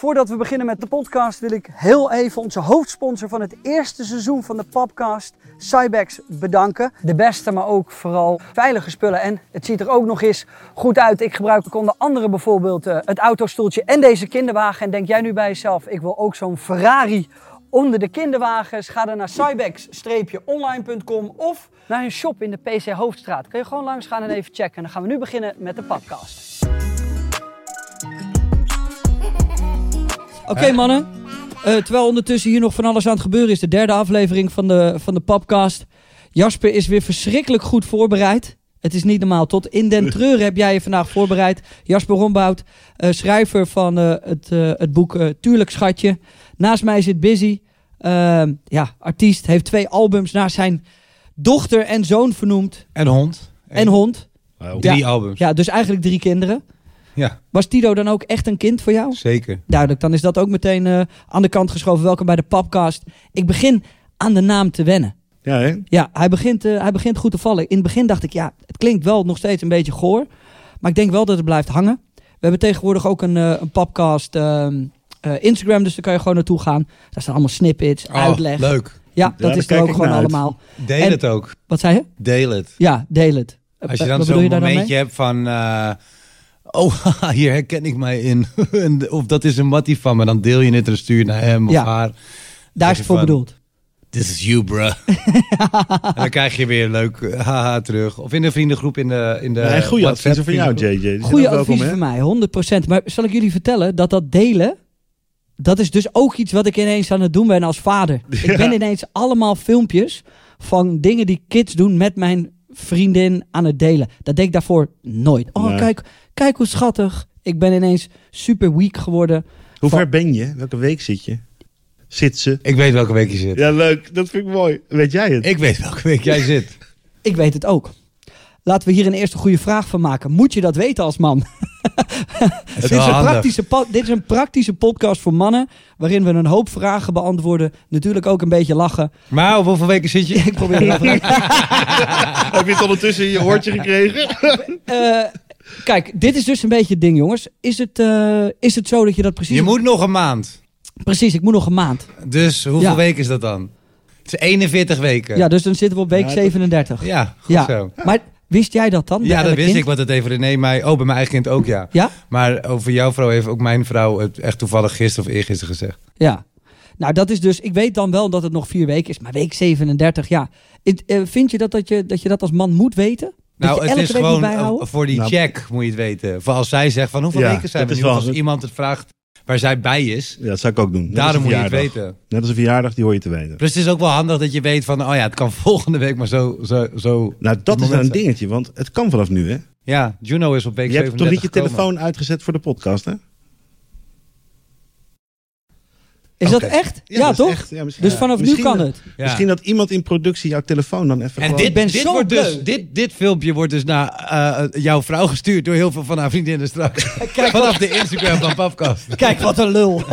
Voordat we beginnen met de podcast wil ik heel even onze hoofdsponsor van het eerste seizoen van de podcast, Cybex, bedanken. De beste, maar ook vooral veilige spullen. En het ziet er ook nog eens goed uit. Ik gebruik onder andere bijvoorbeeld het autostoeltje en deze kinderwagen. En denk jij nu bij jezelf, ik wil ook zo'n Ferrari onder de kinderwagens? Ga dan naar cybex-online.com of naar hun shop in de PC Hoofdstraat. Kun je gewoon langs gaan en even checken. En dan gaan we nu beginnen met de podcast. Oké, mannen, terwijl ondertussen hier nog van alles aan het gebeuren is, de derde aflevering van de podcast. Jasper is weer verschrikkelijk goed voorbereid. Het is niet normaal. Tot in den treuren heb jij je vandaag voorbereid. Jasper Rombout, schrijver van het boek Tuurlijk Schatje. Naast mij zit Busy, artiest, heeft 2 albums naar zijn dochter en zoon vernoemd. En hond. En hond. Wow. 3 albums. Ja, dus eigenlijk 3 kinderen. Ja. Was Tito dan ook echt een kind voor jou? Zeker. Duidelijk, dan is dat ook meteen aan de kant geschoven. Welkom bij de podcast. Ik begin aan de naam te wennen. Ja, hè? Ja, hij begint goed te vallen. In het begin dacht ik, ja, het klinkt wel nog steeds een beetje goor. Maar ik denk wel dat het blijft hangen. We hebben tegenwoordig ook een podcast Instagram, dus daar kan je gewoon naartoe gaan. Daar staan allemaal snippets, uitleg. Leuk. Ja, dat is er ook gewoon allemaal. Deel het ook. Wat zei je? Deel het. Ja, deel het. Als je dan zo'n momentje hebt van... hier herken ik mij in. Of dat is een mattie van me. Dan deel je het en stuur je naar hem of haar. Daar is het voor bedoeld. This is you, bro. En dan krijg je weer leuk haha terug. Of in de vriendengroep in de goede adviezen van jou, JJ. Goede adviezen van mij, 100%. Maar zal ik jullie vertellen dat delen... Dat is dus ook iets wat ik ineens aan het doen ben als vader. Ja. Ik ben ineens allemaal filmpjes van dingen die kids doen met mijn vriendin aan het delen. Dat deed ik daarvoor nooit. Oh, nee. Kijk hoe schattig. Ik ben ineens super weak geworden. Hoe ver ben je? Welke week zit je? Zit ze? Ik weet welke week je zit. Ja, leuk. Dat vind ik mooi. Weet jij het? Ik weet welke week jij zit. Ik weet het ook. Laten we hier een eerste goede vraag van maken. Moet je dat weten als man? Dit is een praktische podcast voor mannen, waarin we een hoop vragen beantwoorden. Natuurlijk ook een beetje lachen. Maar op hoeveel weken zit je? Ik probeer het even. Heb je het ondertussen in je oortje gekregen? Kijk, dit is dus een beetje het ding, jongens. Is het zo dat je dat precies... Je moet nog een maand. Precies, ik moet nog een maand. Dus hoeveel weken is dat dan? Het is 41 weken. Ja, dus dan zitten we op week 37. Ja, goed zo. Maar wist jij dat dan? Ja, dat wist ik, want het heeft René mij... Oh, bij mijn eigen kind ook, ja. Ja? Maar over jouw vrouw heeft ook mijn vrouw het echt toevallig gisteren of eergisteren gezegd. Ja. Nou, dat is dus... Ik weet dan wel dat het nog 4 weken is, maar week 37, ja. Vind je dat je dat als man moet weten? Nou, het is gewoon voor die check moet je het weten. Voor als zij zegt van hoeveel weken zijn we? Als iemand het vraagt waar zij bij is. Ja, dat zou ik ook doen. Daarom moet je het weten. Net als een verjaardag, die hoor je te weten. Dus het is ook wel handig dat je weet van... het kan volgende week maar zo nou, dat is nou een dingetje, want het kan vanaf nu, hè? Ja, Juno is op week 37 Je hebt toch niet je telefoon uitgezet voor de podcast, hè? Is dat echt? Ja, toch? Echt, ja, dus vanaf nu kan het. Ja. Misschien dat iemand in productie jouw telefoon dan even... En dit filmpje wordt dus naar jouw vrouw gestuurd door heel veel van haar vriendinnen straks. Vanaf de Instagram van Papkast. Kijk, wat een lul.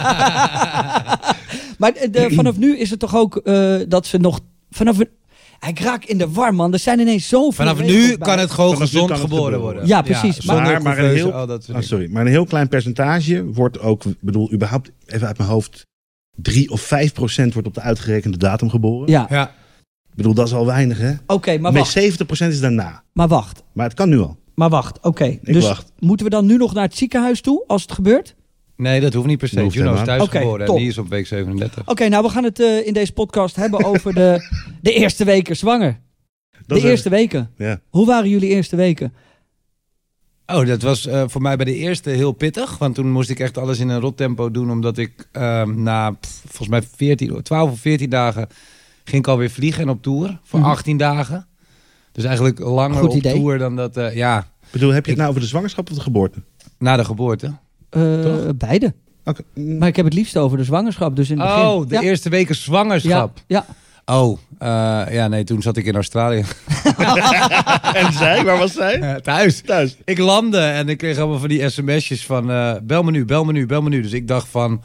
Maar vanaf nu is het toch ook dat ze nog... Ik raak in de war, man. Er zijn ineens zoveel... Vanaf nu kan het gewoon gezond geboren worden. Ja, precies. Ja, maar een heel klein percentage wordt ook... Ik bedoel, überhaupt, even uit mijn hoofd... 3 of 5% wordt op de uitgerekende datum geboren. Ja. Ik bedoel, dat is al weinig, hè? Oké, maar wacht. 70% is daarna. Maar wacht. Maar het kan nu al. Maar wacht, oké. Dus wacht. Moeten we dan nu nog naar het ziekenhuis toe, als het gebeurt? Nee, dat hoeft niet per se. Juno is thuis geboren en die is op week 37. Oké, nou we gaan het in deze podcast hebben over de eerste weken zwanger. Eerste weken. Ja. Hoe waren jullie eerste weken? Oh, dat was voor mij bij de eerste heel pittig. Want toen moest ik echt alles in een rot tempo doen. Omdat ik volgens mij 12 of 14 dagen ging ik alweer vliegen en op tour. Voor 18 dagen. Dus eigenlijk langer op tour dan dat, Ik bedoel, heb je het nou over de zwangerschap of de geboorte? Na de geboorte. Beide. Okay. Maar ik heb het liefst over de zwangerschap. Dus in het begin. Oh, de eerste weken zwangerschap. Ja. Oh, toen zat ik in Australië. En zij? Waar was zij? Thuis. Ik landde en ik kreeg allemaal van die sms'jes van... bel me nu. Dus ik dacht van...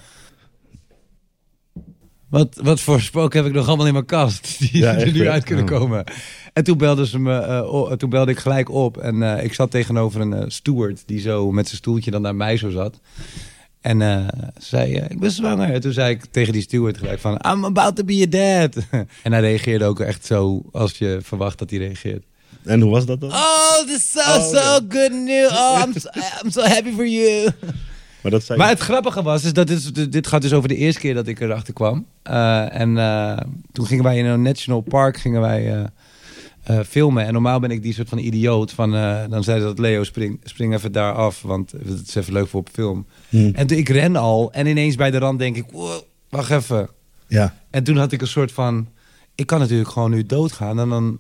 Wat voor spook heb ik nog allemaal in mijn kast? Die er nu uit kunnen komen. En toen belde ik gelijk op. En ik zat tegenover een steward die zo met zijn stoeltje dan naar mij zo zat. En ze zei, ik ben zwanger. En toen zei ik tegen die steward gelijk van, I'm about to be a dad. En hij reageerde ook echt zo als je verwacht dat hij reageert. En hoe was dat dan? Oh, this is so good news. Oh, I'm so happy for you. Maar het grappige was, is dat dit gaat dus over de eerste keer dat ik erachter kwam. Toen gingen wij in een national park filmen. En normaal ben ik die soort van idioot. Dan zei ze dat Leo, spring even daar af. Want het is even leuk voor op film. En toen ik ren al. En ineens bij de rand denk ik, wow, wacht even. Ja. En toen had ik een soort van, ik kan natuurlijk gewoon nu doodgaan. En dan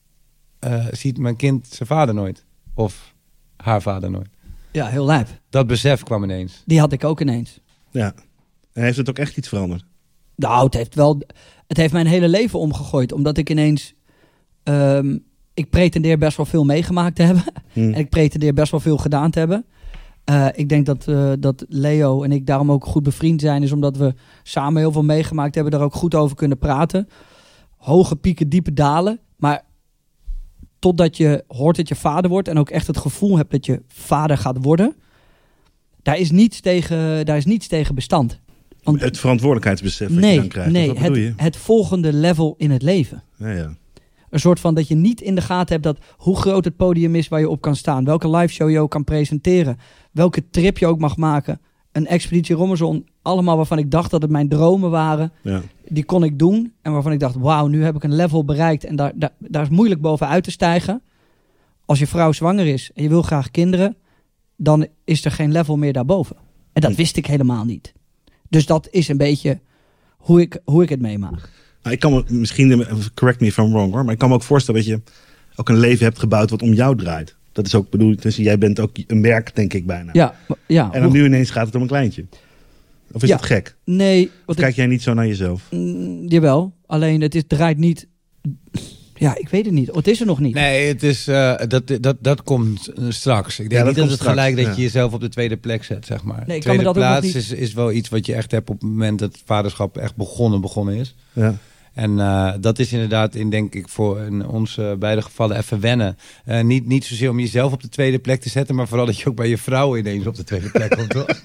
ziet mijn kind zijn vader nooit. Of haar vader nooit. Ja, heel lijp. Dat besef kwam ineens. Die had ik ook ineens. Ja. En heeft het ook echt iets veranderd? Nou, het heeft mijn hele leven omgegooid. Omdat ik ineens... ik pretendeer best wel veel meegemaakt te hebben. En ik pretendeer best wel veel gedaan te hebben. Ik denk dat Leo en ik daarom ook goed bevriend zijn. Is omdat we samen heel veel meegemaakt hebben. Daar ook goed over kunnen praten. Hoge pieken, diepe dalen. Maar totdat je hoort dat je vader wordt. En ook echt het gevoel hebt dat je vader gaat worden. Daar is niets tegen bestand. Want het verantwoordelijkheidsbesef dat je dan krijgt. Nee, het volgende level in het leven. Ja. Een soort van dat je niet in de gaten hebt dat hoe groot het podium is waar je op kan staan. Welke live show je ook kan presenteren. Welke trip je ook mag maken. Een Expeditie Robinson. Allemaal waarvan ik dacht dat het mijn dromen waren. Ja. Die kon ik doen. En waarvan ik dacht, wauw, nu heb ik een level bereikt. En daar is moeilijk bovenuit te stijgen. Als je vrouw zwanger is en je wil graag kinderen. Dan is er geen level meer daarboven. En dat wist ik helemaal niet. Dus dat is een beetje hoe ik het meemaak. Ik kan me misschien, correct me if I'm wrong hoor, maar ik kan me ook voorstellen dat je ook een leven hebt gebouwd wat om jou draait. Dat is ook bedoeld, dus jij bent ook een merk, denk ik bijna. Ja. En dan nu ineens gaat het om een kleintje. Of is dat gek? Nee. Of kijk jij niet zo naar jezelf? Jawel, alleen het draait niet. Ja, ik weet het niet. Het is er nog niet. Nee, het is, dat komt straks. Ik denk niet dat het straks, gelijk dat je jezelf op de tweede plek zet, zeg maar. Nee, tweede plaats is wel iets wat je echt hebt op het moment dat het vaderschap echt begonnen is. Ja. En dat is inderdaad denk ik voor in onze beide gevallen even wennen. Niet zozeer om jezelf op de tweede plek te zetten, maar vooral dat je ook bij je vrouw ineens op de tweede plek komt, toch?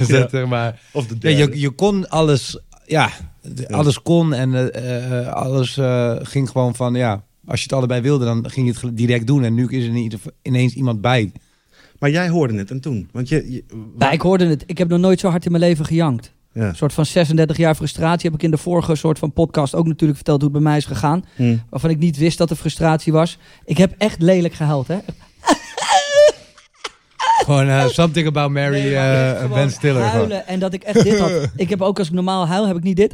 Of de derde. Je kon alles... Ja, alles kon en alles ging gewoon van, als je het allebei wilde, dan ging je het direct doen. En nu is er niet ineens iemand bij. Maar jij hoorde het en toen? Want ik hoorde het. Ik heb nog nooit zo hard in mijn leven gejankt. Ja. Een soort van 36 jaar frustratie heb ik in de vorige soort van podcast ook natuurlijk verteld hoe het bij mij is gegaan. Waarvan ik niet wist dat er frustratie was. Ik heb echt lelijk gehuild, hè. Gewoon Something About Mary, Ben Stiller. Huilen gewoon. En dat ik echt dit had. Ik heb ook als ik normaal huil, heb ik niet dit.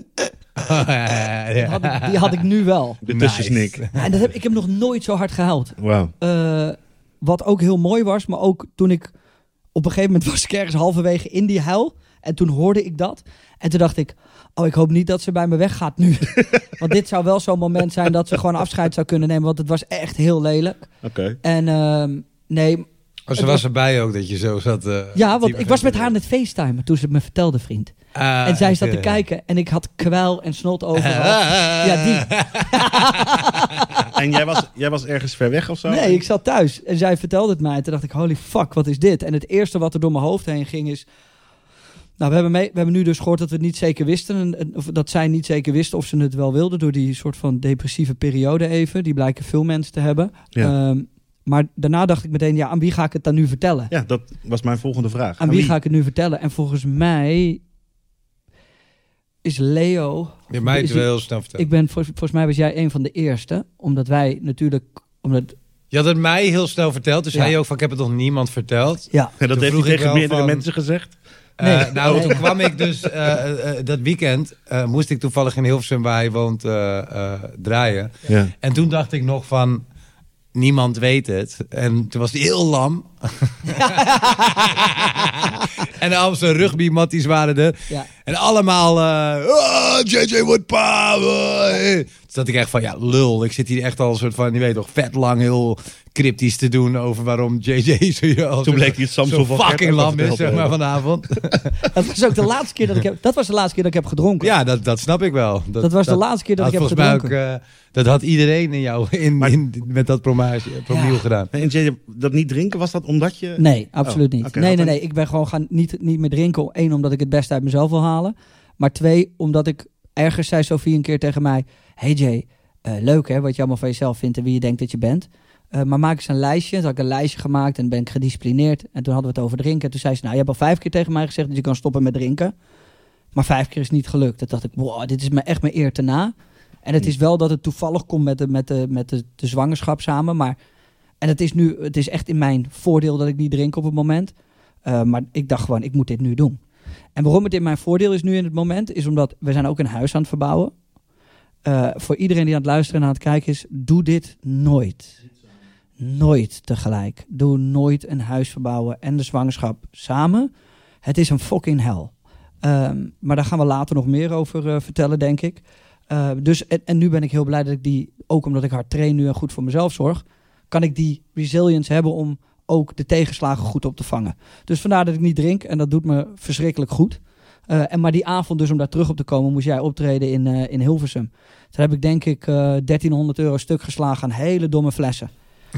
Die had ik nu wel. De tussensnik. Nice. Ja, en ik heb nog nooit zo hard gehuild. Wow. Wat ook heel mooi was, maar ook toen ik op een gegeven moment was ik ergens halverwege in die huil. En toen hoorde ik dat. En toen dacht ik, ik hoop niet dat ze bij me weggaat nu. Want dit zou wel zo'n moment zijn dat ze gewoon afscheid zou kunnen nemen. Want het was echt heel lelijk. Oké. En nee... Ze was erbij ook dat je zo zat... want ik was met haar aan het FaceTimen toen ze het me vertelde, vriend. En zij zat te kijken en ik had kwel en snot overal. Ja, die. En jij was ergens ver weg of zo? Nee, ik zat thuis en zij vertelde het mij. En toen dacht ik, holy fuck, wat is dit? En het eerste wat er door mijn hoofd heen ging is... Nou, we hebben nu dus gehoord dat we het niet zeker wisten. Of dat zij niet zeker wisten of ze het wel wilden... door die soort van depressieve periode even. Die blijken veel mensen te hebben. Ja. Maar daarna dacht ik meteen, aan wie ga ik het dan nu vertellen? Ja, dat was mijn volgende vraag. Aan wie ga ik het nu vertellen? En volgens mij is Leo... Je mij het wel heel snel vertellen. Volgens mij was jij een van de eerste. Omdat wij natuurlijk... Je had het mij heel snel verteld. Dus hij ook van, ik heb het nog niemand verteld. Ja. En dat heeft hij tegen meerdere mensen gezegd? Toen kwam ik dus dat weekend, moest ik toevallig in Hilversum, waar hij woont, draaien. Ja. En toen dacht ik nog van, niemand weet het. En toen was hij heel lam. En al zijn rugbymatties waren er. Ja. En allemaal, JJ Woodpa. Toen dacht ik echt van, lul. Ik zit hier echt al een soort van, je weet toch, vet lang heel cryptisch te doen over waarom JJ zo fucking lam is, zeg maar, vanavond. Dat was ook de laatste keer dat ik heb gedronken. Ja, dat snap ik wel. Dat was de laatste keer dat ik heb gedronken. Ook, dat had iedereen in jou met dat promiel gedaan. En JJ, dat niet drinken, was dat omdat je... Nee, absoluut niet. Okay, nee. Ik ben gewoon niet meer drinken. 1, omdat ik het beste uit mezelf wil halen. Maar 2, omdat ik... Ergens zei Sophie een keer tegen mij... Hey Jay, leuk hè, wat je allemaal van jezelf vindt en wie je denkt dat je bent. Maar maak eens een lijstje. Toen had ik een lijstje gemaakt en ben ik gedisciplineerd. En toen hadden we het over drinken. En toen zei ze, nou, je hebt al 5 keer tegen mij gezegd dat je kan stoppen met drinken. Maar 5 keer is niet gelukt. Toen dacht ik, wow, dit is me echt mijn eer te na. En het is wel dat het toevallig komt met de zwangerschap samen. En het is echt in mijn voordeel dat ik niet drink op het moment. Maar ik dacht gewoon, ik moet dit nu doen. En waarom het in mijn voordeel is nu in het moment, is omdat we zijn ook een huis aan het verbouwen. Voor iedereen die aan het luisteren en aan het kijken is, doe dit nooit. Nooit tegelijk. Doe nooit een huis verbouwen en de zwangerschap samen. Het is een fucking hel. Maar daar gaan we later nog meer over vertellen, denk ik. En nu ben ik heel blij dat ik ook omdat ik hard train nu en goed voor mezelf zorg, kan ik die resilience hebben om ook de tegenslagen goed op te vangen. Dus vandaar dat ik niet drink en dat doet me verschrikkelijk goed. Maar die avond dus, om daar terug op te komen, moest jij optreden in Hilversum. Toen heb ik denk ik €1300 stuk geslagen aan hele domme flessen.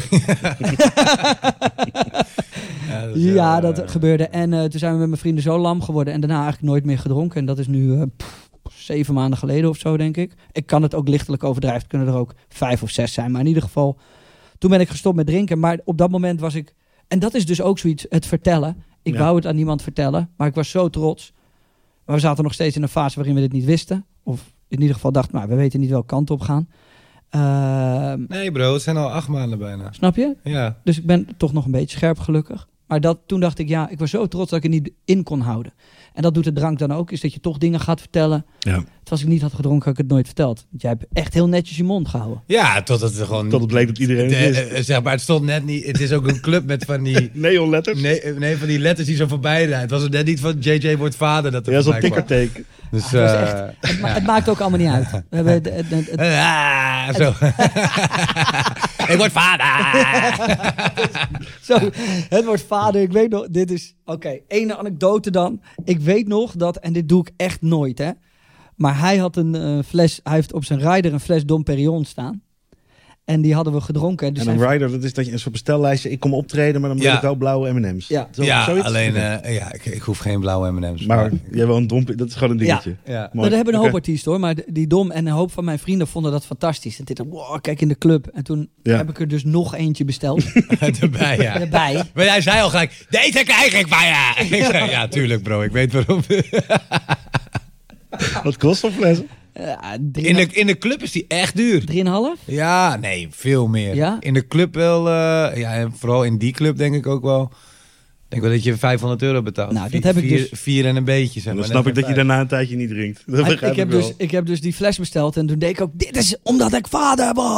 Dat gebeurde. En toen zijn we met mijn vrienden zo lam geworden en daarna eigenlijk nooit meer gedronken. En dat is nu 7 maanden geleden of zo, denk ik. Ik kan het ook lichtelijk overdrijven. Het kunnen er ook 5 of 6 zijn. Maar in ieder geval, toen ben ik gestopt met drinken. Maar op dat moment was ik... En dat is dus ook zoiets, het vertellen. Ik wou het aan niemand vertellen, maar ik was zo trots. Maar we zaten nog steeds in een fase waarin we dit niet wisten. Of in ieder geval dachten, maar we weten niet welke kant op gaan. Nee bro, het zijn al 8 maanden bijna. Snap je? Ja. Dus ik ben toch nog een beetje scherp gelukkig. Maar toen dacht ik, ik was zo trots dat ik het niet in kon houden. En dat doet de drank dan ook, is dat je toch dingen gaat vertellen. Ja. Als ik niet had gedronken, had ik het nooit verteld. Want jij hebt echt heel netjes je mond gehouden. Ja, tot het bleek dat iedereen het wist. Zeg maar, het stond net niet... Het is ook een club met van die... neonletters? Nee, van die letters die zo voorbij rijden. Het was net niet van JJ wordt vader. Dat zo'n tikkerteken. Dus, het maakt ook allemaal niet uit. We hebben zo. Ik word vader. Zo, het wordt vader. Ik weet nog, dit is... Oké, ene anekdote dan. Ik weet nog dat, en dit doe ik echt nooit, hè. Maar hij had hij heeft op zijn rider een fles Dom Perignon staan. En die hadden we gedronken. Dus en een rider, dat is dat je een soort bestellijstje... Ik kom optreden, maar dan moet ik wel blauwe M&M's. Ja, alleen... ik hoef geen blauwe M&M's. Maar jij wil een Dom... Dat is gewoon een dingetje. Ja. Dat hebben een hoop artiesten, hoor. Maar die Dom en een hoop van mijn vrienden vonden dat fantastisch. En dit, kijk in de club. En toen heb ik er dus nog eentje besteld. Erbij. Maar jij zei al gelijk... Deze krijg ik van je! Ik zei, ja, tuurlijk bro. Ik weet waarom. Wat kost zo'n fles? In de club is die echt duur. 3,5? Ja, nee, veel meer. Ja? In de club wel, en vooral in die club denk ik ook wel. Ik denk wel dat je €500 betaalt. Nou, dat heb ik dus... 4 en een beetje. Zeg maar. Dan snap ik dat je daarna een tijdje niet drinkt. Ik heb dus die fles besteld en toen deed ik ook... Dit is omdat ik vader ben.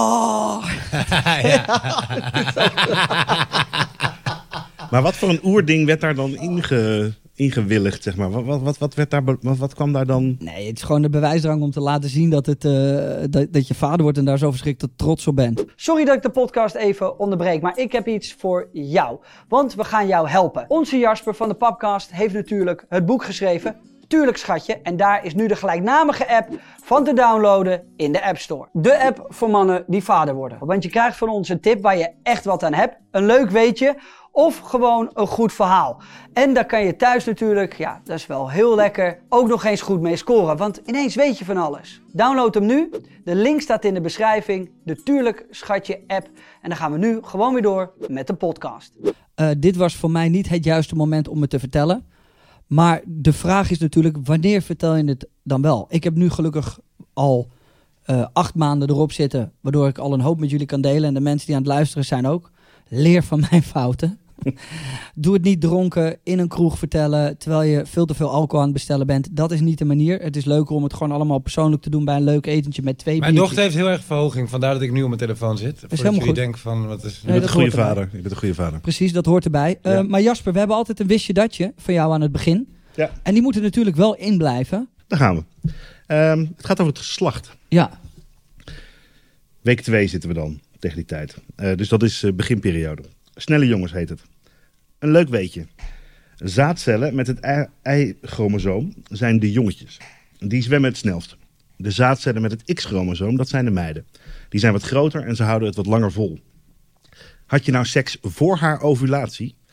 Maar wat voor een oerding werd daar dan ingewilligd, zeg maar? Wat kwam daar dan? Nee, het is gewoon de bewijsdrang om te laten zien dat je vader wordt en daar zo verschrikkelijk trots op bent. Sorry dat ik de podcast even onderbreek, maar ik heb iets voor jou. Want we gaan jou helpen. Onze Jasper van de Podcast heeft natuurlijk het boek geschreven, Tuurlijk Schatje. En daar is nu de gelijknamige app van te downloaden in de App Store. De app voor mannen die vader worden. Want je krijgt van ons een tip waar je echt wat aan hebt. Een leuk weetje. Of gewoon een goed verhaal. En daar kan je thuis natuurlijk, dat is wel heel lekker, ook nog eens goed mee scoren. Want ineens weet je van alles. Download hem nu. De link staat in de beschrijving. De Tuurlijk Schatje app. En dan gaan we nu gewoon weer door met de podcast. Dit was voor mij niet het juiste moment om het te vertellen. Maar de vraag is natuurlijk, wanneer vertel je het dan wel? Ik heb nu gelukkig al 8 maanden erop zitten, waardoor ik al een hoop met jullie kan delen. En de mensen die aan het luisteren zijn ook. Leer van mijn fouten. Doe het niet dronken in een kroeg vertellen, terwijl je veel te veel alcohol aan het bestellen bent. Dat is niet de manier. Het is leuker om het gewoon allemaal persoonlijk te doen bij een leuk etentje met 2 biertjes. Mijn dochter heeft heel erg verhoging, vandaar dat ik nu op mijn telefoon zit. Dat is helemaal goed. Denk van, wat is... Je bent een goede vader. Precies, dat hoort erbij. Maar Jasper, we hebben altijd een wistje datje van jou aan het begin. Ja. En die moeten natuurlijk wel inblijven. Daar gaan we. Het gaat over het geslacht. Ja. Week 2 zitten we dan, tegen die tijd. Dus dat is beginperiode. Snelle jongens heet het. Een leuk weetje. Zaadcellen met het Y-chromosoom zijn de jongetjes. Die zwemmen het snelst. De zaadcellen met het X-chromosoom, dat zijn de meiden. Die zijn wat groter en ze houden het wat langer vol. Had je nou seks voor haar ovulatie,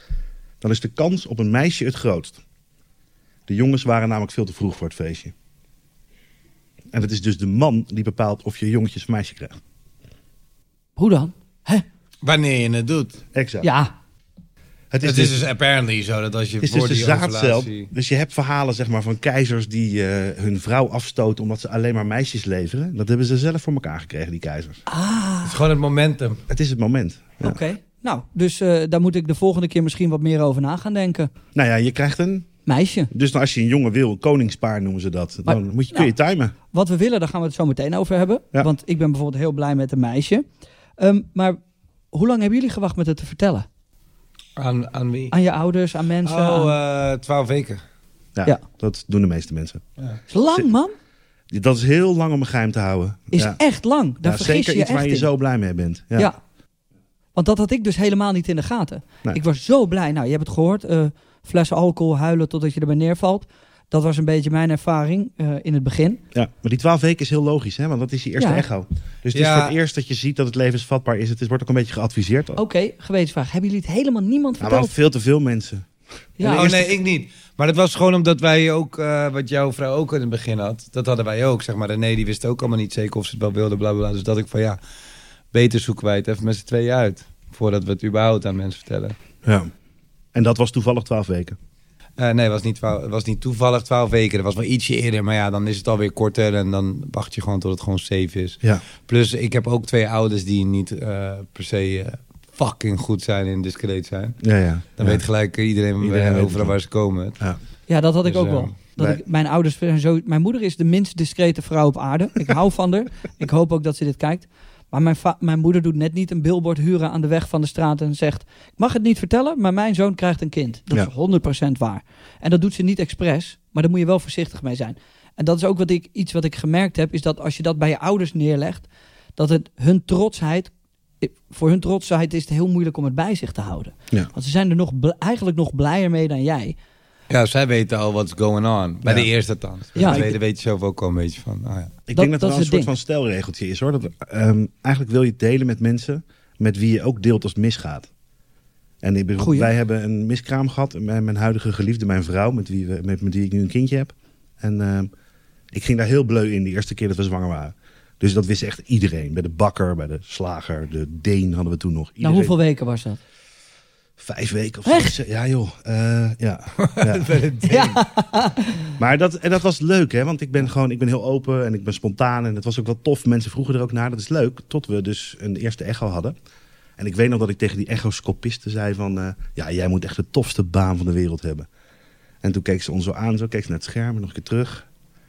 dan is de kans op een meisje het grootst. De jongens waren namelijk veel te vroeg voor het feestje. En het is dus de man die bepaalt of je jongetjes of meisje krijgt. Hoe dan? Hè? Wanneer je het doet. Exact. Ja. Het Het is dus apparently zo dat als je Het is voor dus de die zaadcel. ovulatie... Dus je hebt verhalen zeg maar, van keizers die hun vrouw afstoten omdat ze alleen maar meisjes leveren. Dat hebben ze zelf voor elkaar gekregen, die keizers. Het is gewoon het momentum. Het is het moment. Ja. Oké. Nou, dus daar moet ik de volgende keer misschien wat meer over na gaan denken. Nou ja, je krijgt een... Meisje. Dus als je een jongen wil, een koningspaar noemen ze dat. Maar- Dan kun je timen. Wat we willen, daar gaan we het zo meteen over hebben. Ja. Want ik ben bijvoorbeeld heel blij met een meisje. Maar hoe lang hebben jullie gewacht met het te vertellen? Aan wie? Aan je ouders, aan mensen? aan... 12 weken. Ja, Ja. dat doen de meeste mensen. Is lang, man. Dat is heel lang om een geheim te houden. Is ja. echt lang. Daar Ja, vergis zeker je iets echt waar je in. zo blij mee bent. Ja. Ja. Want dat had ik dus helemaal niet in de gaten. Nee. Ik was zo blij. Nou, je hebt het gehoord. Flessen alcohol, huilen totdat je erbij neervalt. Dat was een beetje mijn ervaring in het begin. Ja, maar die 12 weken is heel logisch, hè? Want dat is je eerste Ja. echo. Dus het is Ja. voor het eerst dat je ziet dat het levensvatbaar is. Het wordt ook een beetje geadviseerd. Oké, gewetensvraag. Hebben jullie het helemaal niemand Maar wel verteld? veel te veel mensen. Ja, Oh nee, ik niet. Maar dat was gewoon omdat wij ook, wat jouw vrouw ook in het begin had, dat hadden wij ook. Zeg maar, René die wist ook allemaal niet zeker of ze het wel wilde, bla bla bla. Dus dat ik van ja, beter zoeken wij het even met z'n tweeën uit. Voordat we het überhaupt aan mensen vertellen. Ja. En dat was toevallig 12 weken. Nee, het was niet toevallig 12 weken. Dat was wel ietsje eerder, maar ja, dan is het alweer korter. En dan wacht je gewoon tot het gewoon safe is. Ja. Plus, ik heb ook 2 ouders die niet per se fucking goed zijn en discreet zijn. Ja. Dan weet gelijk iedereen Iedereen weet het overal wel. waar ze komen. Ja, dat had ik Dus, ook wel. Dat wij- mijn ouders zijn zo. Mijn moeder is de minst discrete vrouw op aarde. Ik hou van haar. Ik hoop ook dat ze dit kijkt. Maar mijn moeder doet net niet een billboard huren aan de weg van de straat en zegt: ik mag het niet vertellen, maar mijn zoon krijgt een kind. Dat Ja. is 100% waar. En dat doet ze niet expres, maar daar moet je wel voorzichtig mee zijn. En dat is ook iets wat ik gemerkt heb, is dat als je dat bij je ouders neerlegt, dat het hun trotsheid, voor hun trotsheid is het heel moeilijk om het bij zich te houden. Ja. Want ze zijn er eigenlijk nog blijer mee dan jij. Ja, zij weten al what's going on. Bij Ja. de eerste althans. Bij Ja. de tweede weet je zelf ook al een beetje van. Oh ja. Ik Dat- denk dat er dat wel is een het soort ding. van stelregeltje is, hoor. Dat, eigenlijk wil je het delen met mensen met wie je ook deelt als het misgaat. En ik bedoel, Goeie. wij hebben een miskraam gehad. Mijn huidige geliefde, mijn vrouw, met wie ik nu een kindje heb. En ik ging daar heel bleu in de eerste keer dat we zwanger waren. Dus dat wist echt iedereen. Bij de bakker, bij de slager, de Deen hadden we toen nog. Iedereen. Nou, hoeveel weken was dat? 5 weken of Echt? zo. Ja joh. Ja. Ja. Maar dat was leuk, hè? Want ik ben heel open en ik ben spontaan. En het was ook wel tof. Mensen vroegen er ook naar. Dat is leuk. Tot we dus een eerste echo hadden. En ik weet nog dat ik tegen die echoscopisten zei van... ja, jij moet echt de tofste baan van de wereld hebben. En toen keek ze ons zo aan. Zo keek ze naar het scherm en nog een keer terug.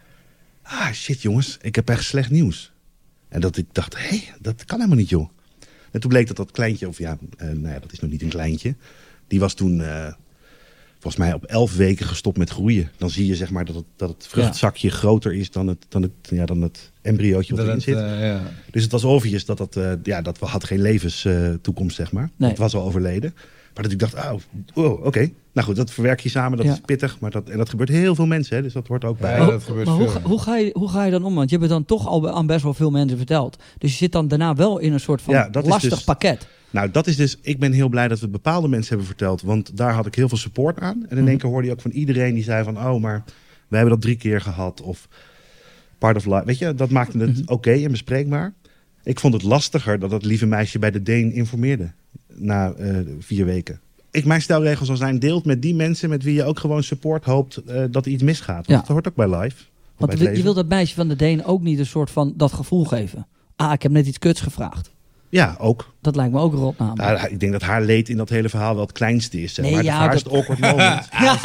Ah, shit jongens. Ik heb echt slecht nieuws. En dat ik dacht, hé, dat kan helemaal niet joh. En toen bleek dat kleintje, of ja, nou ja, dat is nog niet een kleintje. Die was toen... volgens mij op 11 weken gestopt met groeien. Dan zie je zeg maar dat het vruchtzakje groter is dan het embryootje wat erin zit. Ja. Dus het was obvious dat had geen levenstoekomst, zeg maar. Nee. Het was al overleden. Maar dat ik dacht, oké. Nou goed, dat verwerk je samen, dat Ja. is pittig. Maar dat gebeurt heel veel mensen, hè, dus dat hoort ook bij. Ja, dat gebeurt maar veel. hoe ga je dan om? Want je hebt het dan toch al aan best wel veel mensen verteld. Dus je zit dan daarna wel in een soort van Ja, dat is lastig dus- pakket. Nou, dat is dus... Ik ben heel blij dat we het bepaalde mensen hebben verteld. Want daar had ik heel veel support aan. En in één keer hoorde je ook van iedereen die zei van... Oh, maar we hebben dat 3 keer gehad. Of part of life. Weet je, dat maakte het oké en bespreekbaar. Ik vond het lastiger dat dat lieve meisje bij de Deen informeerde. Na 4 weken. Mijn stelregel zal zijn... Deelt met die mensen met wie je ook gewoon support hoopt... dat er iets misgaat. Want Ja. dat hoort ook bij live. Want je wil dat meisje van de Deen ook niet een soort van dat gevoel geven. Ah, ik heb net iets kuts gevraagd. Ja, ook. Dat lijkt me ook rot namelijk. Nou, ik denk dat haar leed in dat hele verhaal wel het kleinste is. Zeg Nee, maar. ja, Voor haar is dat- het awkward moment.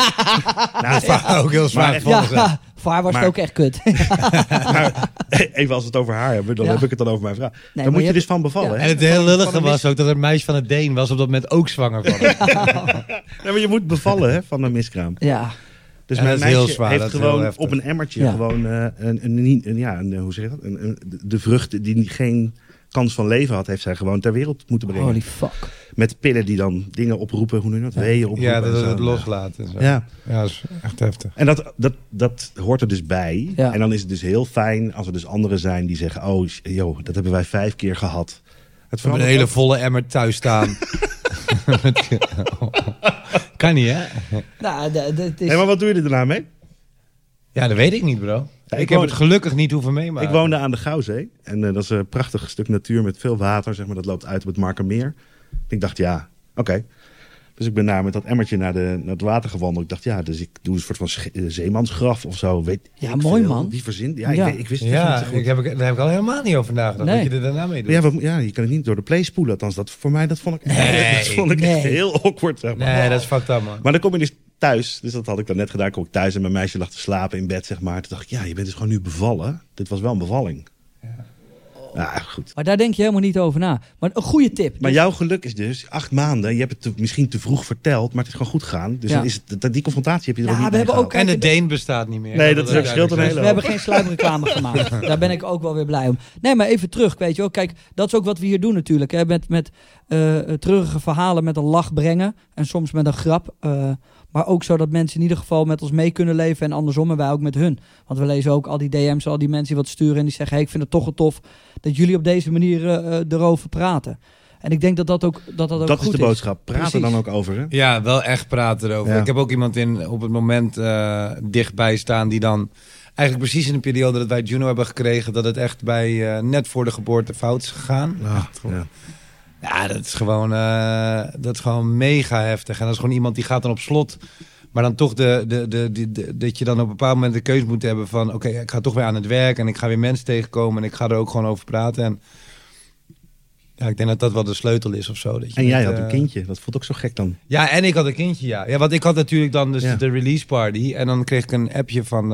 Nou, Ook heel zwaar. Ja, voor haar was het Maar- ook echt kut. maar even als we het over haar hebben, dan Ja. heb ik het dan over mijn vrouw. maar Dan moet je je dus hebt- van bevallen. ja. Hè? En het hele lullige was ook dat het meisje van het Deen was op dat moment ook zwanger van hem. Nee, maar je moet bevallen hè, van een miskraam. Ja, Dus Ja, mijn dat is heel meisje zwaar, heeft dat is heel gewoon heftig. op een emmertje Ja. gewoon hoe zeg je dat? De vrucht die geen kans van leven had, heeft zij gewoon ter wereld moeten brengen. holy fuck. Met pillen die dan dingen oproepen, hoe noem je dat? Weeën oproepen. Ja, dat en is zo. het loslaten. En zo. Ja. Ja, dat is echt heftig. En dat hoort er dus bij. Ja. En dan is het dus heel fijn als er dus anderen zijn die zeggen... Oh, joh, dat hebben wij 5 keer gehad. Het We hebben een hele volle emmer thuis staan. Kan niet, hè? Nou, het is... Hey, maar wat doe je er daarna mee? Ja, dat weet ik niet, bro. Ja, ik heb het gelukkig niet hoeven meemaken. Ik woonde aan de Gouwzee. En dat is een prachtig stuk natuur met veel water. Zeg maar, dat loopt uit op het Markermeer. Ik dacht, ja, oké. Dus ik ben daar met dat emmertje naar het water gewandeld. Ik dacht, ja, dus ik doe een soort van zeemansgraf of zo. Ja, mooi man. Wie verzint? Ja, Ja. Ik wist het Ja, niet zo goed. daar heb ik al helemaal niet over nagedacht. Nee. Dat je er daarna mee doet. Ja, je kan het niet door de play spoelen. Althans, voor mij, dat vond ik echt Nee. heel awkward. Zeg maar. Nee, dat is fucked up, man. Maar dan kom je dus thuis. Dus dat had ik dan net gedaan. Kom ik thuis en mijn meisje lag te slapen in bed, zeg maar. Toen dacht ik, ja, je bent dus gewoon nu bevallen. Dit was wel een bevalling. Ja, goed. Maar daar denk je helemaal niet over na. Maar een goede tip. Maar jouw geluk is dus 8 maanden. Je hebt het misschien te vroeg verteld, maar het is gewoon goed gegaan. Dus Ja. dan is het, die confrontatie heb je er ook Ja, niet we mee hebben ook... gehad. En de Deen bestaat niet meer. Nee, dat is ook scheelt een Dus hele we hebben geen sluipreclame gemaakt. Daar ben ik ook wel weer blij om. Nee, maar even terug, weet je wel. Kijk, dat is ook wat we hier doen natuurlijk. Hè. Met treurige verhalen met een lach brengen. En soms met een grap. Maar ook zo dat mensen in ieder geval met ons mee kunnen leven. En andersom en wij ook met hun. Want we lezen ook al die DM's, al die mensen die wat sturen. En die zeggen, hey, ik vind het toch wel tof dat jullie op deze manier erover praten. En ik denk dat ook goed is. Dat is de boodschap. Praat er Precies. dan ook over, hè? Ja, wel echt praten erover. Ja. Ik heb ook iemand op het moment dichtbij staan die dan... Eigenlijk precies in de periode dat wij Juno hebben gekregen... dat het echt bij net voor de geboorte fout is gegaan. Echt gewoon- Ja. Ja, dat is gewoon mega heftig. En dat is gewoon iemand die gaat dan op slot. Maar dan toch dat je dan op een bepaald moment de keuze moet hebben van... Oké, ik ga toch weer aan het werk en ik ga weer mensen tegenkomen... en ik ga er ook gewoon over praten. En ja, ik denk dat dat wel de sleutel is of zo. Dat je En jij met, had een kindje. Dat voelt ook zo gek dan. Ja, en ik had een kindje, ja. Ja, want ik had natuurlijk dan dus Ja. de release party. En dan kreeg ik een appje van...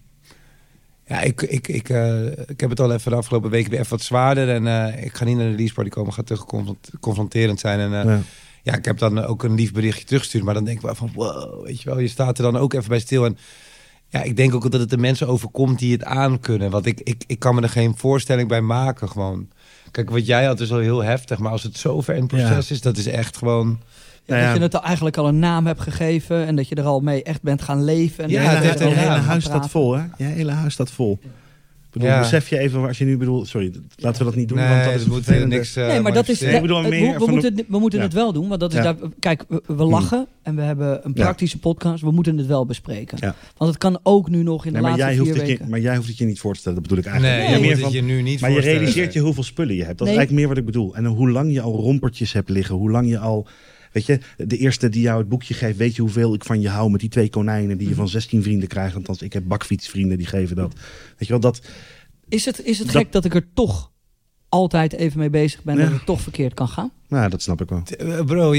ja, ik heb het al even de afgelopen weken weer even wat zwaarder. En ik ga niet naar de release party komen. Gaat te confronterend zijn. En Ja. ja, ik heb dan ook een lief berichtje teruggestuurd. Maar dan denk ik wel van, wow, weet je wel. Je staat er dan ook even bij stil. En ja, ik denk ook dat het de mensen overkomt die het aankunnen. Want ik kan me er geen voorstelling bij maken gewoon. Kijk, wat jij had is al heel heftig. Maar als het zo ver in het proces is, dat is echt gewoon... Ja, Nou ja. dat je het eigenlijk al een naam hebt gegeven. En dat je er al mee echt bent gaan leven. En Je Ja, hele, het heeft een je hele naam. huis praten. staat vol, hè? Je hele huis staat vol. Ik bedoel, Ja. besef je even als je nu bedoelt... Sorry, laten we dat niet doen, Nee, want dat is moet vervelende... niks... Nee, maar dat is... Nee, ik bedoel meer van we moeten ja. het wel doen. Want dat is Ja. daar, kijk, we lachen en we hebben een Ja. praktische podcast. We moeten het wel bespreken. Ja. Want het kan ook nu nog in de Nee, maar, laatste 4 jij weken. maar jij hoeft het je niet voor te stellen, dat bedoel ik eigenlijk. Nee, Ja, je meer moet van- het je nu niet maar je voorstellen. realiseert je hoeveel spullen je hebt. Dat Nee. is eigenlijk meer wat ik bedoel. En hoe lang je al rompertjes hebt liggen. Hoe lang je al... Weet je, de eerste die jou het boekje geeft... weet je hoeveel ik van je hou met die 2 konijnen... die je van 16 vrienden krijgt. Althans, ik heb bakfietsvrienden die geven dat. Weet je wel, dat... Is het gek dat ik er toch altijd even mee bezig ben... Ja. dat het toch verkeerd kan gaan? Nou, dat snap ik wel. Bro,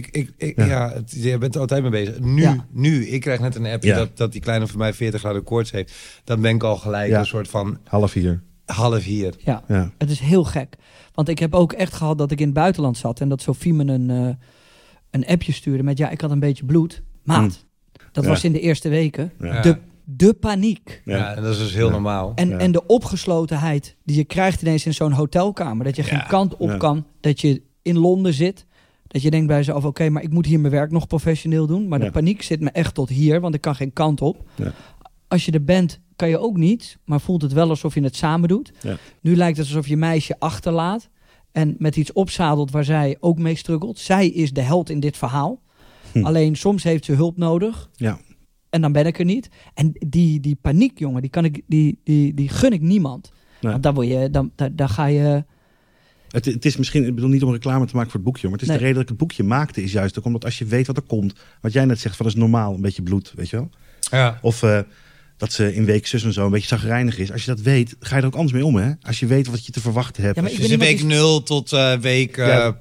Ja. je bent er altijd mee bezig. Nu, ik krijg net een appje Ja. dat die kleine van mij 40 graden koorts heeft. Dan ben ik al gelijk Ja. een soort van 3:30. half hier. Ja, Ja. het is heel gek. Want ik heb ook echt gehad dat ik in het buitenland zat... en dat Sophie me een appje stuurde met... ja, ik had een beetje bloed. Maat, dat Ja. was in de eerste weken. Ja. De paniek. Ja, en dat is dus heel Ja. normaal. En, Ja. en de opgeslotenheid die je krijgt ineens in zo'n hotelkamer. Dat je geen Ja. kant op Ja. kan. Dat je in Londen zit. Dat je denkt bij jezelf, oké, maar ik moet hier mijn werk nog professioneel doen. Maar Ja. de paniek zit me echt tot hier, want ik kan geen kant op. Ja. Als je er bent, kan je ook niet. Maar voelt het wel alsof je het samen doet. Ja. Nu lijkt het alsof je meisje achterlaat. En met iets opzadelt waar zij ook mee struggelt. Zij is de held in dit verhaal. Alleen soms heeft ze hulp nodig. Ja. En dan ben ik er niet. En die paniek, jongen, die gun ik niemand. Nee. Want dan word je, dan ga je... Het is misschien, ik bedoel niet om reclame te maken voor het boekje, maar het is Nee. de reden dat ik het boekje maakte, is juist ook omdat als je weet wat er komt, wat jij net zegt, van dat is normaal, een beetje bloed, weet je wel? Ja. Of dat ze in week zus en zo een beetje chagrijnig is. Als je dat weet, ga je er ook anders mee om, hè? Als je weet wat je te verwachten hebt. Ja, maar Als ik je- ben Dus in iemand week die- 0 tot week Ja.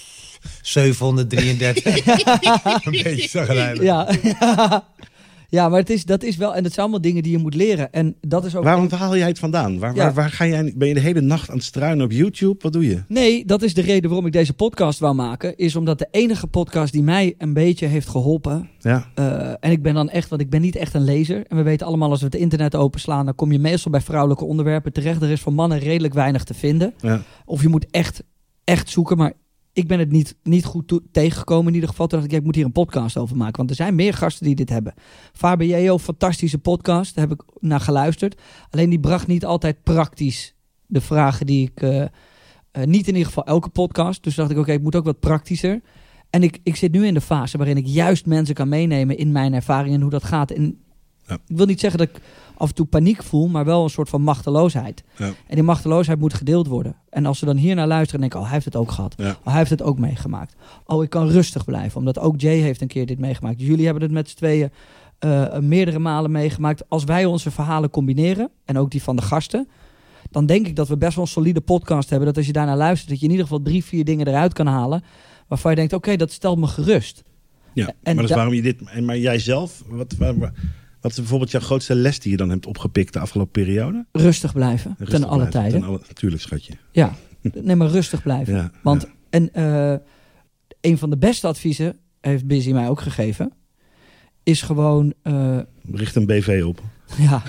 733. Een beetje zagrijnig. Ja, ja, maar dat is wel... En het zijn allemaal dingen die je moet leren. En dat is ook... Waar haal jij het vandaan? Waar ga jij? Ben je de hele nacht aan het struinen op YouTube? Wat doe je? Nee, dat is de reden waarom ik deze podcast wou maken. Is omdat de enige podcast die mij een beetje heeft geholpen... Ja. en ik ben dan echt... Want ik ben niet echt een lezer. En we weten allemaal, als we het internet openslaan... dan kom je meestal bij vrouwelijke onderwerpen terecht. Er is voor mannen redelijk weinig te vinden. Ja. Of je moet echt zoeken. Maar ik ben het niet goed tegengekomen in ieder geval. Toen dacht ik, ik moet hier een podcast over maken. Want er zijn meer gasten die dit hebben. Faber fantastische podcast. Daar heb ik naar geluisterd. Alleen die bracht niet altijd praktisch de vragen die ik... niet in ieder geval elke podcast. Dus dacht ik, oké, ik moet ook wat praktischer. En ik zit nu in de fase waarin ik juist mensen kan meenemen in mijn ervaring en hoe dat gaat. En Ja. ik wil niet zeggen dat ik af en toe paniek voel, maar wel een soort van machteloosheid. Ja. En die machteloosheid moet gedeeld worden. En als ze dan hier naar luisteren en denken, hij heeft het ook gehad. Ja. Hij heeft het ook meegemaakt. Ik kan rustig blijven, omdat ook Jay heeft een keer dit meegemaakt. Jullie hebben het met z'n tweeën meerdere malen meegemaakt. Als wij onze verhalen combineren, en ook die van de gasten, dan denk ik dat we best wel een solide podcast hebben. Dat als je daarnaar luistert, dat je in ieder geval 3-4 dingen eruit kan halen waarvan je denkt, oké, dat stelt me gerust. Ja, En maar dat is da- waarom je dit... Maar jij zelf, wat is bijvoorbeeld jouw grootste les die je dan hebt opgepikt de afgelopen periode? Rustig blijven, Rustig ten alle blijven, tijden. Natuurlijk, schatje. Ja, nee, maar rustig blijven. Ja, Want een van de beste adviezen, heeft Busy mij ook gegeven, is gewoon... Richt een BV op. Ja.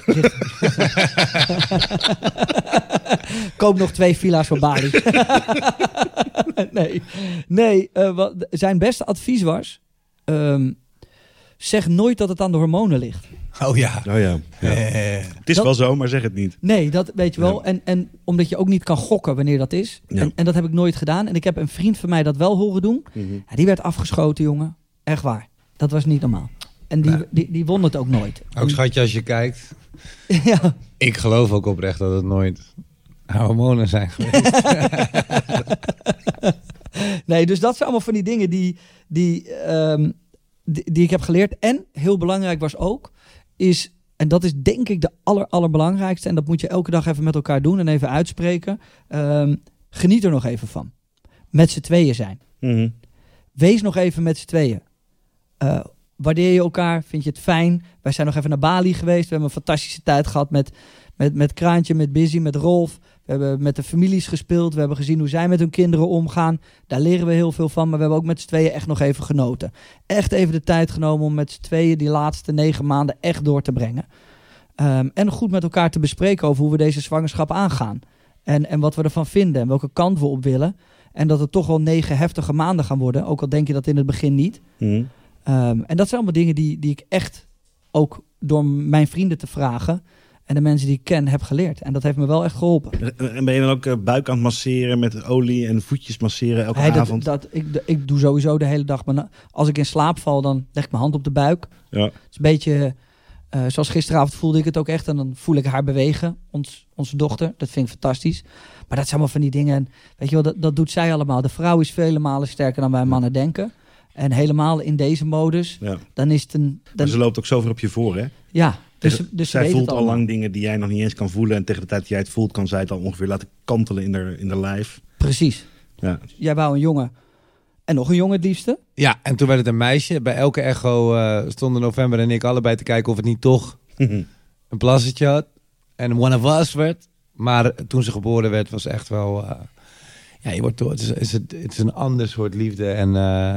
Koop nog 2 villa's voor Bali. Nee. Zijn beste advies was, zeg nooit dat het aan de hormonen ligt. Oh ja. Oh ja. Het is wel zo, maar zeg het niet. Nee, dat weet je wel. Ja. En omdat je ook niet kan gokken wanneer dat is. Ja. En dat heb ik nooit gedaan. En ik heb een vriend van mij dat wel horen doen. Mhm. Ja, die werd afgeschoten, jongen. Echt waar. Dat was niet normaal. En die won het ook nooit. Ook schatje, als je kijkt. Ja. Ik geloof ook oprecht dat het nooit hormonen zijn geweest. Nee, dus dat zijn allemaal van die dingen die ik heb geleerd. En heel belangrijk was ook, en dat is denk ik de allerbelangrijkste, en dat moet je elke dag even met elkaar doen en even uitspreken. Geniet er nog even van. Met z'n tweeën zijn. Mhm. Wees nog even met z'n tweeën. Waardeer je elkaar? Vind je het fijn? Wij zijn nog even naar Bali geweest. We hebben een fantastische tijd gehad met Kraantje, met Busy, met Rolf. We hebben met de families gespeeld. We hebben gezien hoe zij met hun kinderen omgaan. Daar leren we heel veel van. Maar we hebben ook met z'n tweeën echt nog even genoten. Echt even de tijd genomen om met z'n tweeën die laatste 9 maanden echt door te brengen. En goed met elkaar te bespreken over hoe we deze zwangerschap aangaan. En wat we ervan vinden en welke kant we op willen. En dat het toch wel 9 heftige maanden gaan worden. Ook al denk je dat in het begin niet. Mhm. En dat zijn allemaal dingen die ik echt ook door mijn vrienden te vragen en de mensen die ik ken heb geleerd. En dat heeft me wel echt geholpen. En ben je dan ook buik aan het masseren met olie en voetjes masseren elke avond? Ik doe sowieso de hele dag. Maar als ik in slaap val, dan leg ik mijn hand op de buik. Ja. Het is een beetje zoals gisteravond voelde ik het ook echt. En dan voel ik haar bewegen, onze dochter. Dat vind ik fantastisch. Maar dat zijn allemaal van die dingen. En weet je wel, dat doet zij allemaal. De vrouw is vele malen sterker dan wij mannen denken. En helemaal in deze modus, Ja. dan is het een... Maar ze loopt ook zoveel op je voor, hè? Ja, dus zij ze weet voelt het al allemaal. lang dingen die jij nog niet eens kan voelen. En tegen de tijd dat jij het voelt, kan zij het al ongeveer laten kantelen in de lijf. Precies. Ja. Jij wou een jongen. En nog een jongen het liefste. Ja, en toen werd het een meisje. Bij elke echo stonden November en ik allebei te kijken of het niet toch een plassetje had. En one of us werd. Maar toen ze geboren werd, was echt wel... je wordt toch, het is een ander soort liefde. En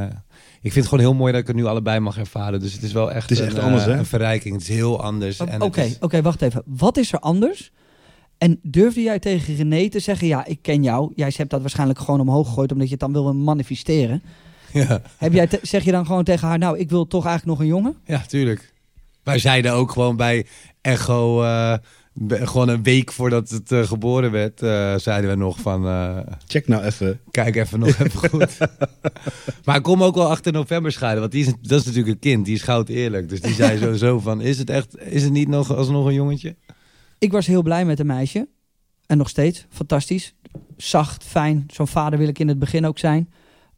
ik vind het gewoon heel mooi dat ik het nu allebei mag ervaren. Dus het is wel echt, anders, hè? een verrijking. Het is heel anders. En Oké, wacht even. Wat is er anders? En durfde jij tegen René te zeggen, ja, ik ken jou. Jij hebt dat waarschijnlijk gewoon omhoog gegooid omdat je het dan wil manifesteren. Ja. Zeg je dan gewoon tegen haar, nou, ik wil toch eigenlijk nog een jongen? Ja, tuurlijk. Wij zeiden ook gewoon bij Echo, gewoon een week voordat het geboren werd, zeiden we nog van... Check nou even. Kijk even nog even goed. Maar ik kom ook wel achter November scheiden, want dat is natuurlijk een kind, die is goud eerlijk. Dus die zei sowieso van, is het niet nog alsnog een jongetje? Ik was heel blij met een meisje. En nog steeds, fantastisch. Zacht, fijn. Zo'n vader wil ik in het begin ook zijn.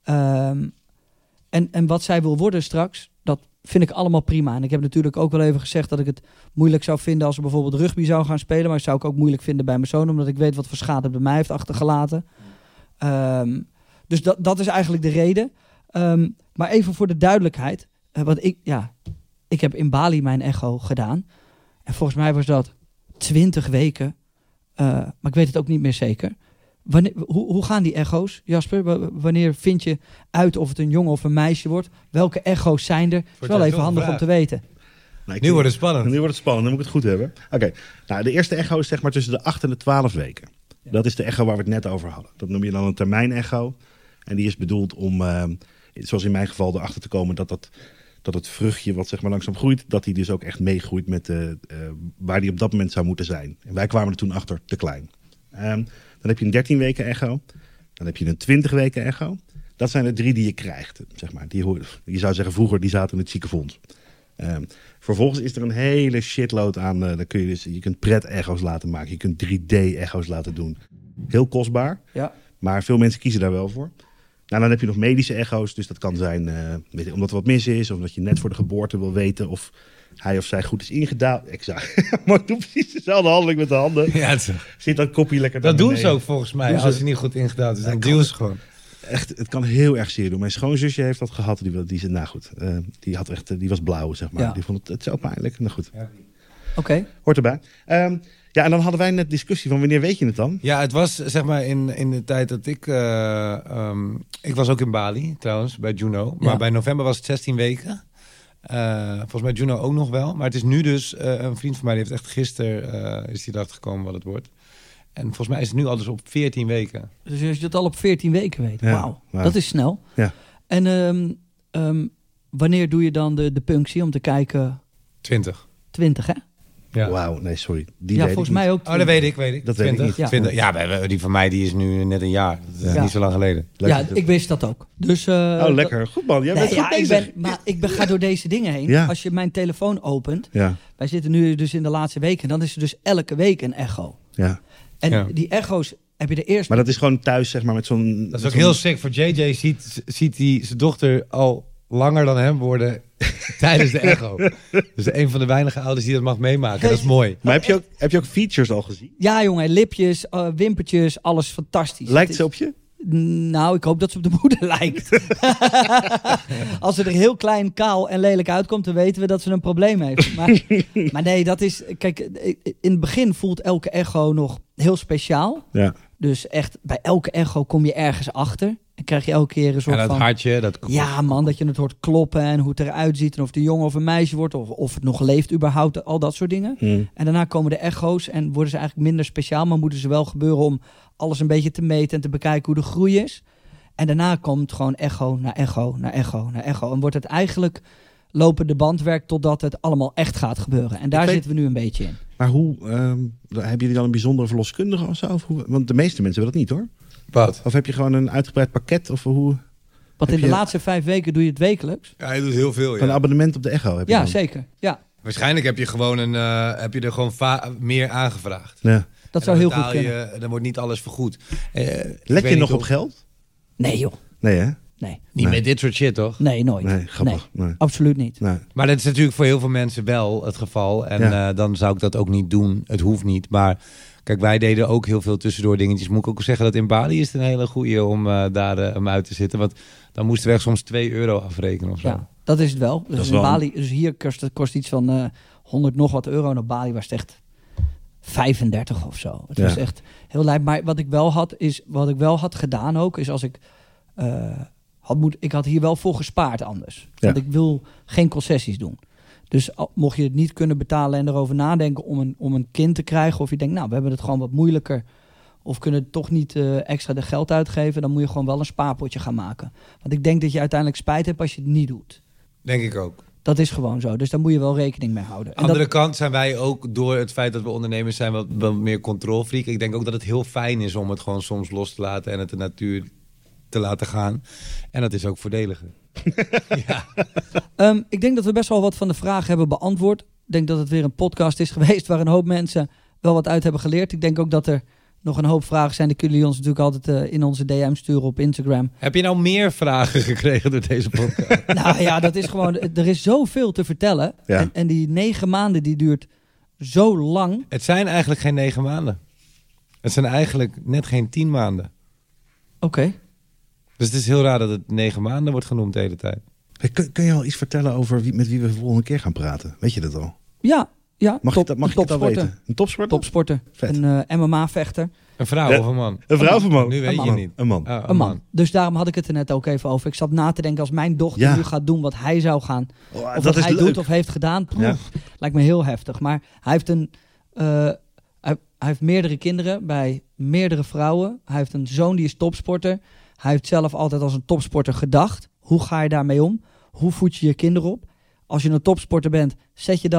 En wat zij wil worden straks, dat vind ik allemaal prima. En ik heb natuurlijk ook wel even gezegd dat ik het moeilijk zou vinden als ze bijvoorbeeld rugby zou gaan spelen. Maar dat zou ik ook moeilijk vinden bij mijn zoon, omdat ik weet wat voor schade het bij mij heeft achtergelaten. Dus dat is eigenlijk de reden. Maar even voor de duidelijkheid. Want ik heb in Bali mijn echo gedaan. En volgens mij was dat 20 weken. Maar ik weet het ook niet meer zeker. Hoe gaan die echo's, Jasper? Wanneer vind je uit of het een jongen of een meisje wordt? Welke echo's zijn er? Het is wel even handig om te weten. Nou, Nu wordt het spannend. Nu wordt het spannend, dan moet ik het goed hebben. Oké. Nou, de eerste echo is zeg maar tussen de 8 en de 12 weken. Ja. Dat is de echo waar we het net over hadden. Dat noem je dan een termijn-echo. En die is bedoeld om, zoals in mijn geval, erachter te komen dat het vruchtje wat zeg maar langzaam groeit, dat die dus ook echt meegroeit met waar die op dat moment zou moeten zijn. En wij kwamen er toen achter te klein. Dan heb je een 13 weken echo. Dan heb je een 20 weken echo. Dat zijn de 3 die je krijgt, zeg maar. Je zou zeggen, vroeger die zaten in het ziekenfonds. Vervolgens is er een hele shitload aan. Dan kun je kunt pret-echo's laten maken. Je kunt 3D-echo's laten doen. Heel kostbaar. Ja. Maar veel mensen kiezen daar wel voor. Nou, dan heb je nog medische echo's. Dus dat kan zijn omdat er wat mis is. Of omdat je net voor de geboorte wil weten of hij of zij goed is ingedaald. Exact. Maar doe precies dezelfde handeling met de handen. Ja, Zit dat kopje lekker dat naar doen beneden. ze ook volgens mij. Als het niet goed ingedaald is, dan duwen ze gewoon. Echt, het kan heel erg zeer doen. Mijn schoonzusje heeft dat gehad. Die zei, nou goed, die was blauw, zeg maar. Ja. Die vond het zo pijnlijk. Nou goed, Oké. hoort erbij. Ja, en dan hadden wij net discussie van wanneer weet je het dan? Ja, het was zeg maar in de tijd dat ik... ik was ook in Bali trouwens, bij Juno. Maar Ja. bij november was het 16 weken. Volgens mij Juno ook nog wel. Maar het is nu dus... een vriend van mij die heeft echt gisteren... is die erachter gekomen wat het wordt. En volgens mij is het nu al dus op 14 weken. Dus als je dat al op 14 weken weet. Ja, Wauw, wauw. dat is snel. Ja. En wanneer doe je dan de punctie om te kijken? 20. 20, hè? Ja. Wauw, nee, sorry. Die Ja, weet volgens ik mij niet. ook. Oh, dat weet ik. Dat weet ik 20, niet. Ja. 20. Ja, die van mij die is nu net een jaar. Dat is Ja. niet zo lang geleden. Leuk Ja, dat- ik wist dat ook. Dus, Oh, lekker. Goed man, jij Nee, bent goed ja, bezig. ik ga door deze dingen heen. Ja. Als je mijn telefoon opent, Ja, wij zitten nu dus in de laatste weken, dan is er dus elke week een echo. ja. En Ja. die echo's heb je de eerste... Maar dat is gewoon thuis, zeg maar, met zo'n... Dat is ook heel sick. Voor JJ ziet hij zijn dochter al langer dan hem worden tijdens de echo. Dus een van de weinige ouders die dat mag meemaken. Dat is mooi. Maar heb je ook features al gezien? Ja, jongen, lipjes, wimpertjes, alles fantastisch. Lijkt Het ze is- op je? Nou, ik hoop dat ze op de moeder lijkt. Als ze er heel klein, kaal en lelijk uitkomt, dan weten we dat ze een probleem heeft. Maar nee, dat is... Kijk, in het begin voelt elke echo nog heel speciaal. Ja. Dus echt, bij elke echo kom je ergens achter. En krijg je elke keer een soort En dat van... hartje, dat... Ja, man, dat je het hoort kloppen en hoe het eruit ziet. En of het een jongen of een meisje wordt, of het nog leeft überhaupt. Al dat soort dingen. En daarna komen de echo's en worden ze eigenlijk minder speciaal. Maar moeten ze wel gebeuren om alles een beetje te meten en te bekijken hoe de groei is. En daarna komt gewoon echo naar echo naar echo naar echo. En wordt het eigenlijk lopende bandwerk totdat het allemaal echt gaat gebeuren. En daar weet- zitten we nu een beetje in. Maar hoe... hebben jullie dan een bijzondere verloskundige of zo? Of hoe? Want de meeste mensen hebben dat niet, hoor. Wat? Of heb je gewoon een uitgebreid pakket? Of hoe? Want Heb in de je- laatste 5 weken doe je het wekelijks. Ja, je doet heel veel, Een abonnement op de echo heb je Ja, dan? zeker. Ja, Waarschijnlijk heb je gewoon heb je er gewoon meer aangevraagd. Ja. dat En zou dan heel goed betaal kunnen. Dan wordt niet alles vergoed. Let je nog op geld? Nee, joh. Nee, hè? Nee. Niet Nee. met dit soort shit, toch? Nee, nooit. Nee, grappig. Nee. Absoluut niet. Nee. Maar dat is natuurlijk voor heel veel mensen wel het geval. En Ja. dan zou ik dat ook niet doen. Het hoeft niet. Maar kijk, wij deden ook heel veel tussendoor dingetjes. Moet ik ook zeggen dat in Bali is het een hele goeie om daar hem uit te zitten. Want dan moesten we echt soms €2 afrekenen of zo. Ja, dat is het wel. Dus is in wel een- Bali, dus hier kost iets van 100 nog wat euro. En op Bali was het echt 35 of zo. Het Ja. was echt heel lijp. Maar wat ik wel had gedaan ook, is als ik ik had hier wel voor gespaard anders. Ja. Want ik wil geen concessies doen. Dus mocht je het niet kunnen betalen en erover nadenken om een kind te krijgen, of je denkt, nou, we hebben het gewoon wat moeilijker, of kunnen toch niet extra de geld uitgeven, dan moet je gewoon wel een spaarpotje gaan maken. Want ik denk dat je uiteindelijk spijt hebt als je het niet doet. Denk ik ook. Dat is gewoon zo. Dus daar moet je wel rekening mee houden. En Andere dat, kant zijn wij ook, door het feit dat we ondernemers zijn, wat meer controlfreak. Ik denk ook dat het heel fijn is om het gewoon soms los te laten en het de natuur te laten gaan. En dat is ook voordeliger. Ja. ik denk dat we best wel wat van de vragen hebben beantwoord. Ik denk dat het weer een podcast is geweest waar een hoop mensen wel wat uit hebben geleerd. Ik denk ook dat er nog een hoop vragen zijn. Die kunnen jullie ons natuurlijk altijd in onze DM sturen op Instagram. Heb je nou meer vragen gekregen door deze podcast? Nou ja, dat is gewoon... Er is zoveel te vertellen. Ja. En die 9 maanden, die duurt zo lang. Het zijn eigenlijk geen 9 maanden. Het zijn eigenlijk net geen 10 maanden. Oké. Dus het is heel raar dat het 9 maanden wordt genoemd de hele tijd. Hey, kun je al iets vertellen over met wie we de volgende keer gaan praten? Weet je dat al? Ja. Mag je het al topsporter. weten? Een topsporter? Topsporter. Vet. Een MMA-vechter. Een vrouw Ja. of een man? Een vrouw of een man? Nu weet Een je man. niet. Een man. Oh, Een man. Dus daarom had ik het er net ook even over. Ik zat na te denken, als mijn dochter Ja. nu gaat doen wat hij zou gaan. Oh, Of dat wat is hij leuk. doet of heeft gedaan. Ja. Lijkt me heel heftig. Maar hij heeft hij heeft meerdere kinderen bij meerdere vrouwen. Hij heeft een zoon die is topsporter. Hij heeft zelf altijd als een topsporter gedacht. Hoe ga je daarmee om? Hoe voed je je kinderen op? Als je een topsporter bent, zet je dan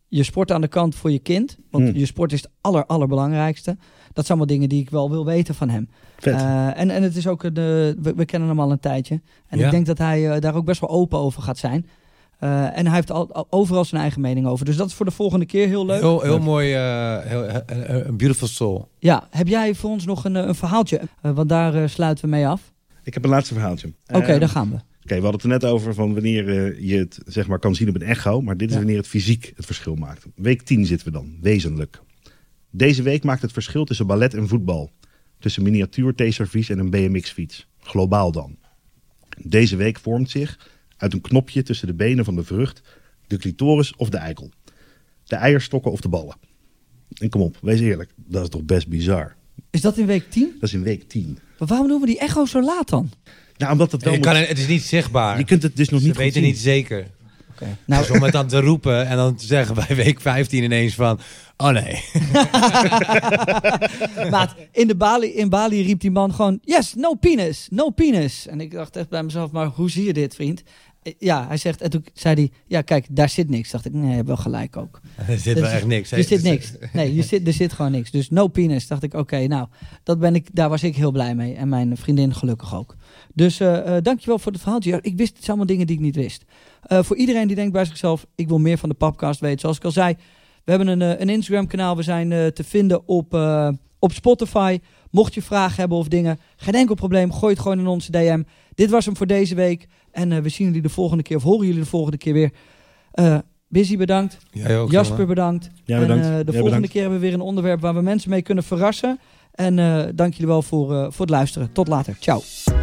je sport aan de kant voor je kind. Want je sport is het allerbelangrijkste. Dat zijn allemaal dingen die ik wel wil weten van hem. Vet. En het is ook, we kennen hem al een tijdje. En ik denk dat hij daar ook best wel open over gaat zijn. En hij heeft overal zijn eigen mening over. Dus dat is voor de volgende keer heel leuk. Heel mooi, een beautiful soul. Ja, heb jij voor ons nog een verhaaltje? Want daar sluiten we mee af. Ik heb een laatste verhaaltje. Oké, daar gaan we. We hadden het er net over van wanneer je het zeg maar kan zien op een echo. Maar dit is wanneer het fysiek het verschil maakt. Week 10 zitten we dan, wezenlijk. Deze week maakt het verschil tussen ballet en voetbal. Tussen miniatuur theeservies en een BMX-fiets. Globaal dan. Deze week vormt zich uit een knopje tussen de benen van de vrucht de clitoris of de eikel. De eierstokken of de ballen. En kom op, wees eerlijk. Dat is toch best bizar. Is dat in week 10? Dat is in week 10. Maar waarom doen we die echo zo laat dan? Nou, omdat het wel Het is niet zichtbaar. Je kunt het dus nog niet Ze weten niet zeker. Okay. Nou, Dus om het dan te roepen en dan te zeggen bij week 15 ineens van... Oh nee. Maat, in Bali riep die man gewoon... Yes, no penis, no penis. En ik dacht echt bij mezelf, maar hoe zie je dit, vriend? Ja, hij zegt, en toen zei hij... Ja, kijk, daar zit niks. Dacht ik, nee, je hebt wel gelijk ook. Er zit wel echt niks. Er zit niks. Nee, er zit gewoon niks. Dus no penis. Dacht ik, oké, nou, daar was ik heel blij mee. En mijn vriendin gelukkig ook. Dus dankjewel voor het verhaaltje. Ja, ik wist, het zijn allemaal dingen die ik niet wist. Voor iedereen die denkt bij zichzelf... Ik wil meer van de Papcast weten. Zoals ik al zei, we hebben een Instagram kanaal. We zijn te vinden op Spotify. Mocht je vragen hebben of dingen, geen enkel probleem. Gooi het gewoon in onze DM. Dit was hem voor deze week. En we zien jullie de volgende keer, of horen jullie de volgende keer weer. Busy bedankt. Jij ook, Jasper bedankt. Ja, bedankt. En de volgende keer hebben we weer een onderwerp waar we mensen mee kunnen verrassen. En dank jullie wel voor het luisteren. Tot later. Ciao.